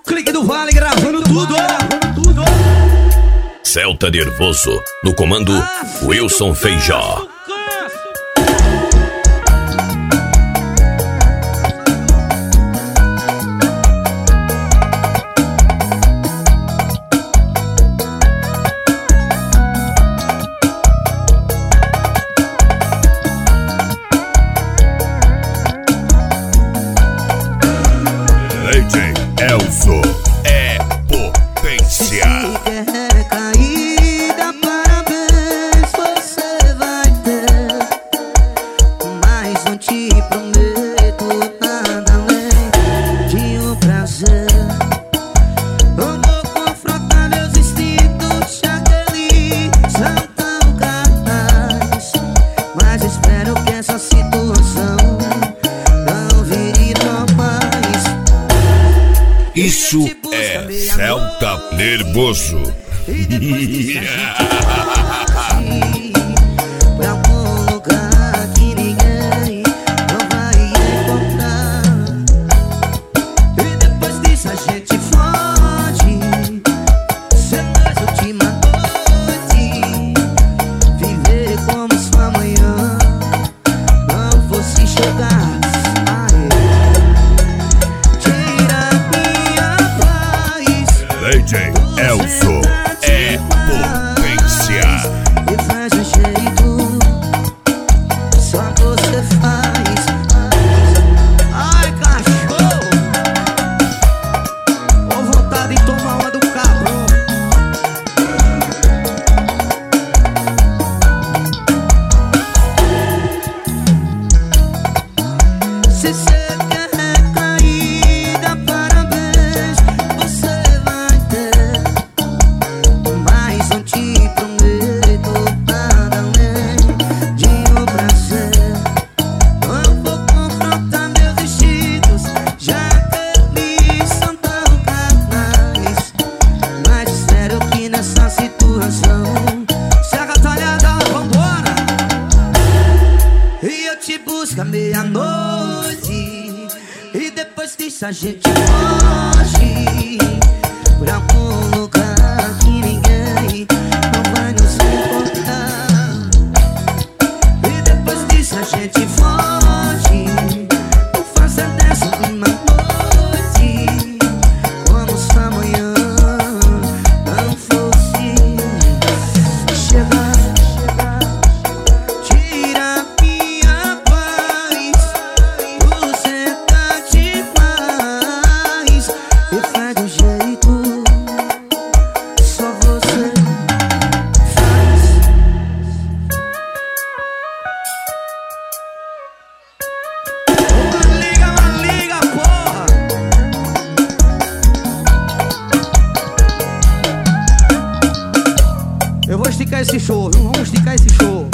Clique do Vale gravando tudo. Celta Nervoso, no comando Wilson Feijó. DJ Elzo é potência. Isso é Celta Nervoso. Pra algum lugar que ninguém não vai encontrar. E depois disso a gente foge. Ser nós última noite. Viver como se amanhã não fosse chegar. DJ Elzo é potência. E faz um jeito, só você faz. Ai, cachorro, com vontade de tomar uma do carro. Se cê quer recaída, parabéns, você vai ter. Mas não te prometo nada além de um prazer. Não vou confrontar meus instintos, já que eles são tão carnais. Mas espero que nessa situação se agatalhada, vambora. E eu te busco à meia-noite. E depois disso a gente foge pra algum lugar que ninguém não vai nos encontrar. E depois disso a gente foge. Não faça dessa uma noite como se amanhã não fosse chegar. Tira minha paz, você tá demais. E faz do jeito, só você faz. Mas liga, porra. Eu vou esticar esse show, viu? Vamos esticar esse show.